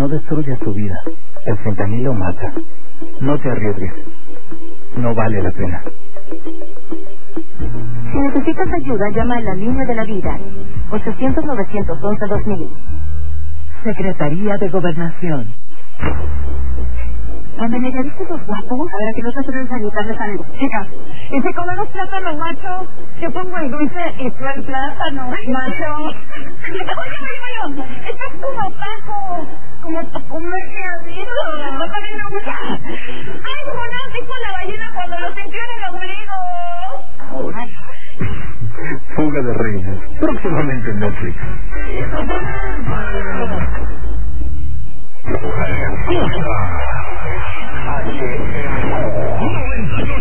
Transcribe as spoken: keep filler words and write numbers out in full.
no destruyas tu vida. El fentanilo mata. No te arriesgues. No vale la pena. Si necesitas ayuda, llama a la línea de la vida. ochocientos, novecientos once, dos mil. Secretaría de Gobernación. Ándale, ¿ya viste los guapos? A ver, que no se suelen sanitarles algo. Chicas, y si comemos plátano macho, yo pongo el dulce y tú el plátano macho. Esto es como Paco, como comer criadito. No también me gusta. Ay, como no, tipo la ballena cuando lo sintió en el ombligo. Fuga de reinas. Próximamente en Netflix. H M O